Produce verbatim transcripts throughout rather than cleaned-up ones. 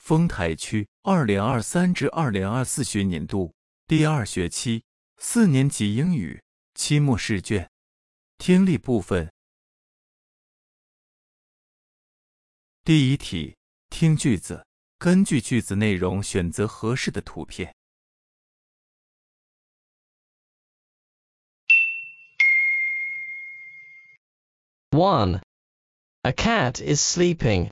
丰台区二零二三至二零二四学年度第二学期四年级英语期末试卷听力部分。第一题，听句子，根据句子内容选择合适的图片。 one. A cat is sleeping.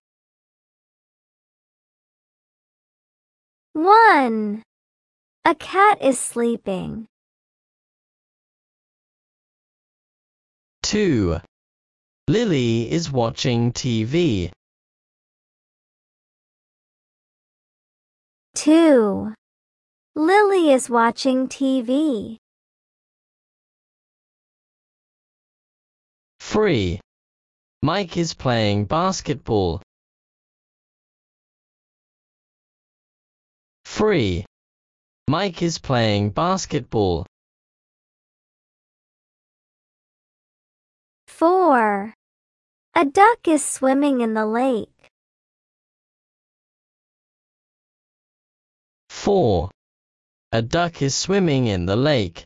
one. A cat is sleeping. two. Lily is watching T V. two. Lily is watching T V. three. Mike is playing basketball. three. Mike is playing basketball. four. A duck is swimming in the lake. four. A duck is swimming in the lake.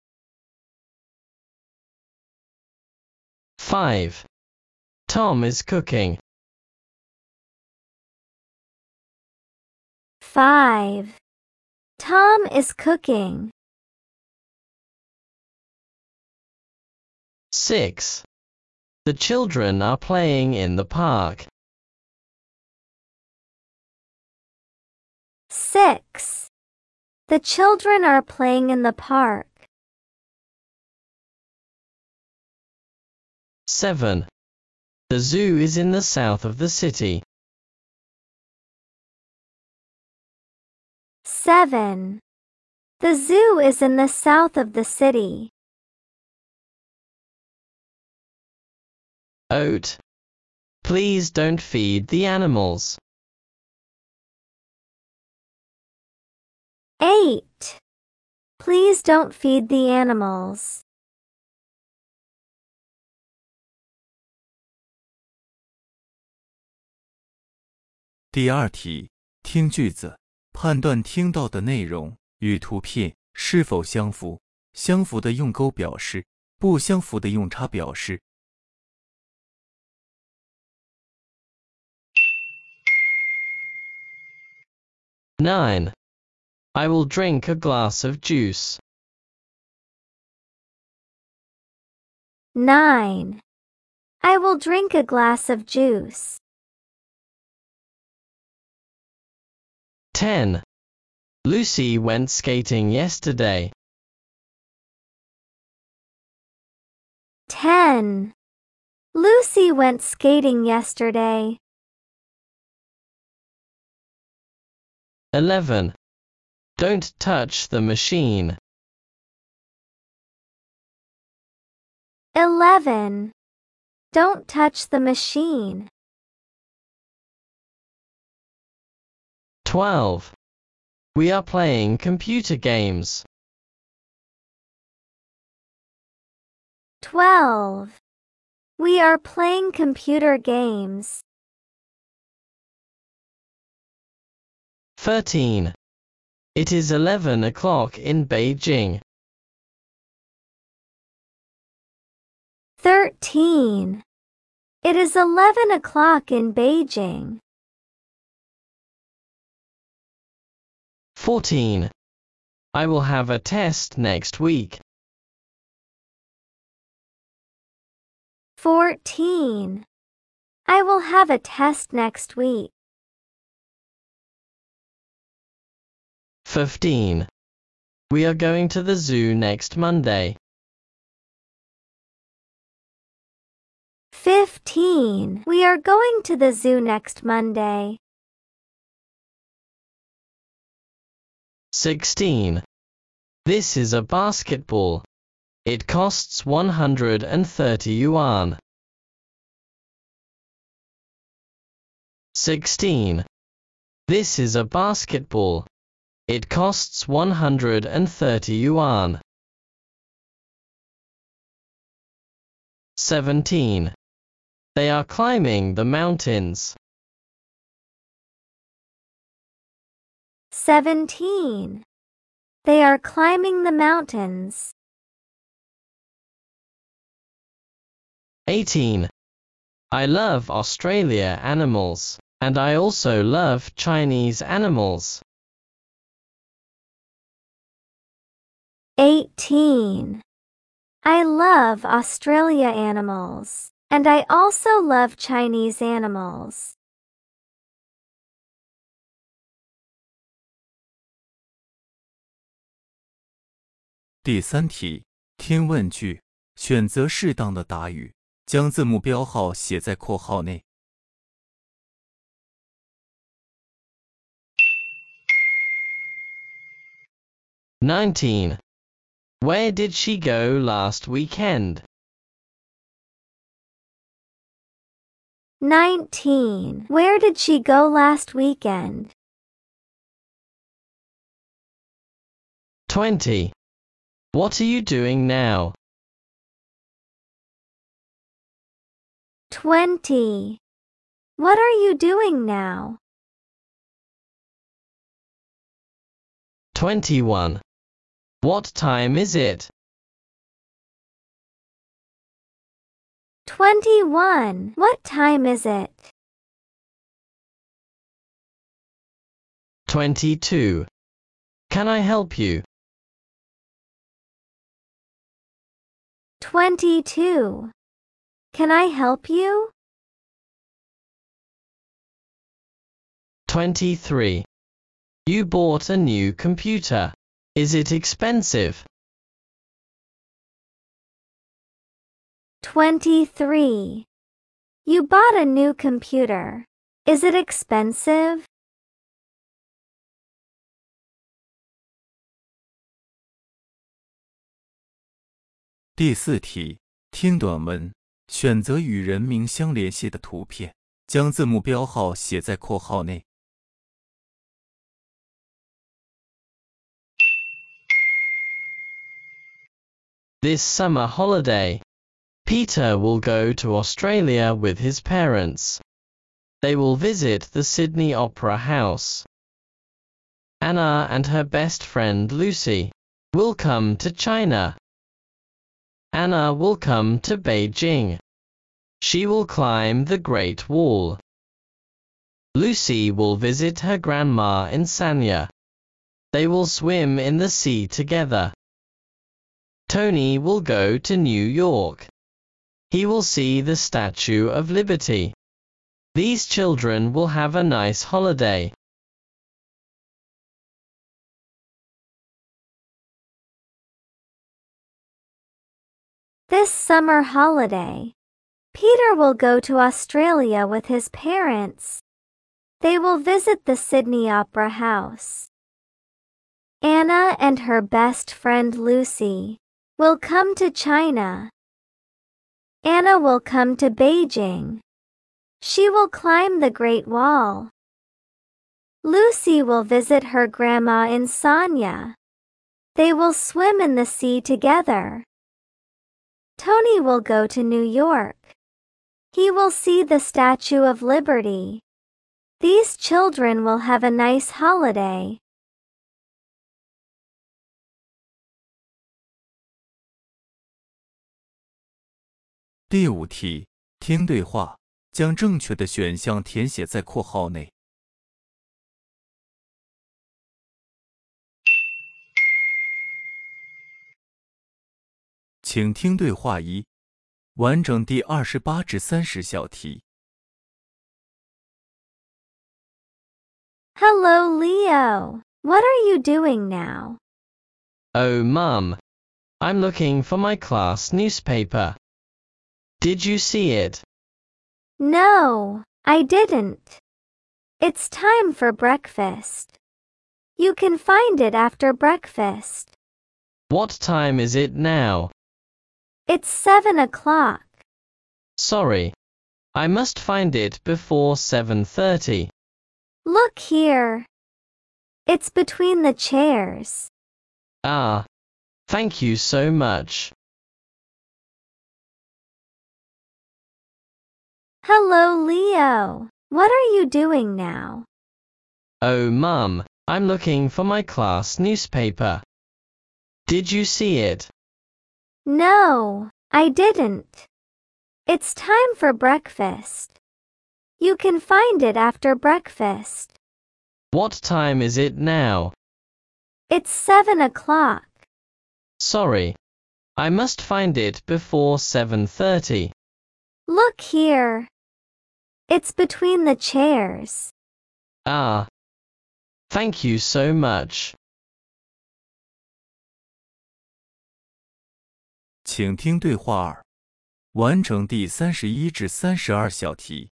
five. Tom is cooking. five. Tom is cooking. six. The children are playing in the park. six. The children are playing in the park. seven. The zoo is in the south of the city. seven. The zoo is in the south of the city. eight. Please don't feed the animals. eight. Please don't feed the animals. 第二题，听句子，判断听到的内容与图片是否相符，相符的用勾表示，不相符的用叉表示。 nine. I will drink a glass of juice. nine. I will drink a glass of juice. ten. Lucy went skating yesterday. ten. Lucy went skating yesterday. eleven. Don't touch the machine. eleven. Don't touch the machine. twelve. We are playing computer games. twelve. We are playing computer games. thirteen. It is eleven o'clock in Beijing. thirteen. It is eleven o'clock in Beijing. fourteen. I will have a test next week. fourteen. I will have a test next week. fifteen. We are going to the zoo next Monday. fifteen. We are going to the zoo next Monday. sixteen. This is a basketball. It costs one hundred thirty yuan. sixteen. This is a basketball. It costs one hundred thirty yuan. seventeen. They are climbing the mountains. Seventeen. They are climbing the mountains. Eighteen. I love Australia animals, and I also love Chinese animals. Eighteen. I love Australia animals, and I also love Chinese animals. （第三题，听问句，选择适当的答语，将字母标号写在括号内。 Nineteen. Where did she go last weekend? Nineteen. Where did she go last weekend? Twenty. What are you doing now? Twenty. What are you doing now? Twenty-one. What time is it? Twenty-one. What time is it? Twenty-two. Can I help you? Twenty-two. Can I help you? Twenty-three. You bought a new computer. Is it expensive? Twenty-three. You bought a new computer. Is it expensive? （第四题，听短文，选择与人名相联系的图片，将字母标号写在括号内。） This summer holiday, Peter will go to Australia with his parents. They will visit the Sydney Opera House. Anna and her best friend Lucy will come to China. Anna will come to Beijing. She will climb the Great Wall. Lucy will visit her grandma in Sanya. They will swim in the sea together. Tony will go to New York. He will see the Statue of Liberty. These children will have a nice holiday. This summer holiday, Peter will go to Australia with his parents. They will visit the Sydney Opera House. Anna and her best friend Lucy will come to China. Anna will come to Beijing. She will climb the Great Wall. Lucy will visit her grandma in Sanya. They will swim in the sea together. Tony will go to New York. He will see the Statue of Liberty. These children will have a nice holiday. 第五题，听对话，将正确的选项填写在括号内。请听对话一，完整第二十八至三十小题。 Hello, Leo. What are you doing now? Oh, Mum. I'm looking for my class newspaper. Did you see it? No, I didn't. It's time for breakfast. You can find it after breakfast. What time is it now? It's seven o'clock. Sorry. I must find it before seven thirty. Look here. It's between the chairs. Ah. Thank you so much. Hello, Leo. What are you doing now? Oh, Mum. I'm looking for my class newspaper. Did you see it? No, I didn't. It's time for breakfast. You can find it after breakfast. What time is it now? It's seven o'clock. Sorry. I must find it before seven thirty. Look here. It's between the chairs. Ah. Thank you so much. 请听对话二，完成第三十一至三十二小题。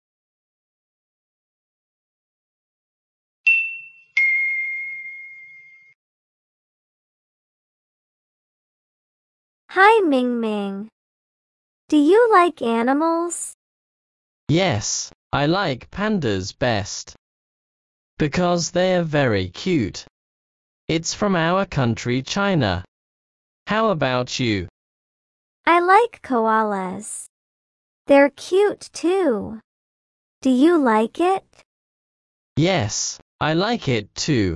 Hi, Ming Ming. Do you like animals? Yes, I like pandas best. Because they're very cute. It's from our country, China. How about you? I like koalas. They're cute too. Do you like it? Yes, I like it too.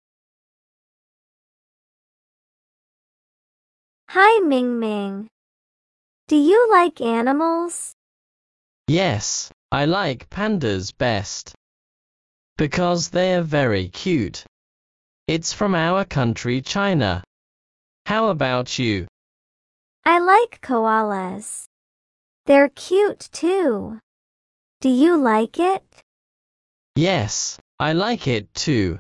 Hi, Ming Ming. Do you like animals? Yes, I like pandas best. Because they're very cute. It's from our country, China. How about you? I like koalas. They're cute too. Do you like it? Yes, I like it too.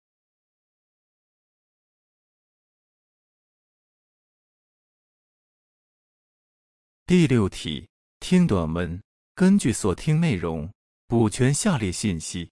第六题，听短文，根据所听内容，补全下列信息。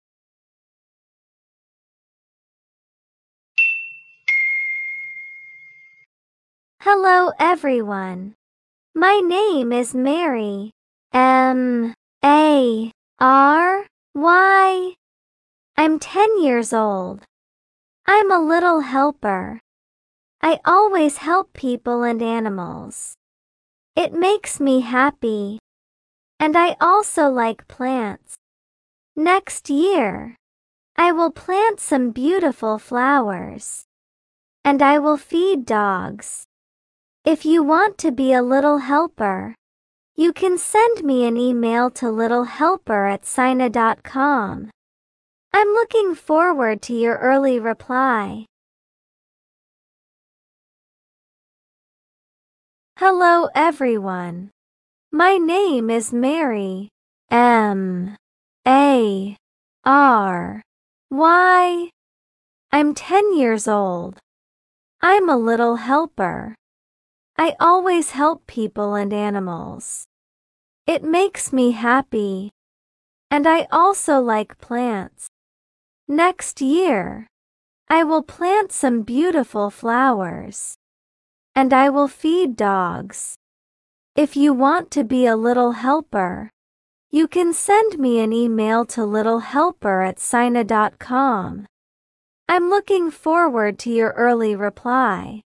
Hello, everyone. My name is Mary. M A R Y. I'm ten years old. I'm a little helper. I always help people and animals. It makes me happy. And I also like plants. Next year, I will plant some beautiful flowers. And I will feed dogs. If you want to be a little helper, you can send me an email to littlehelper at sina dot com. I'm looking forward to your early reply. Hello, everyone. My name is Mary. M A R Y. I'm ten years old. I'm a little helper. I always help people and animals. It makes me happy. And I also like plants. Next year, I will plant some beautiful flowers. And I will feed dogs. If you want to be a little helper, you can send me an email to littlehelper at sina dot com. I'm looking forward to your early reply.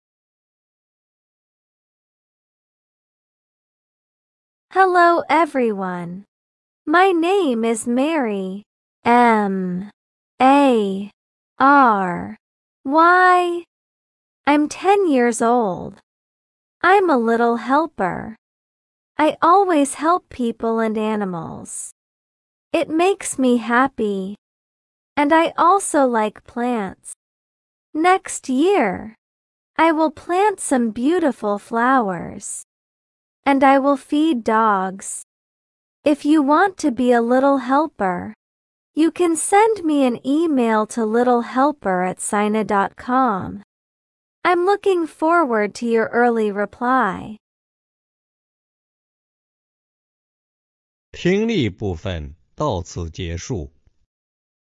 Hello, everyone. My name is Mary. M A R Y. I'm ten years old. I'm a little helper. I always help people and animals. It makes me happy. And I also like plants. Next year, I will plant some beautiful flowers. And I will feed dogs. If you want to be a little helper, you can send me an email to littlehelper at sina dot com. I'm looking forward to your early reply. 听力部分到此结束。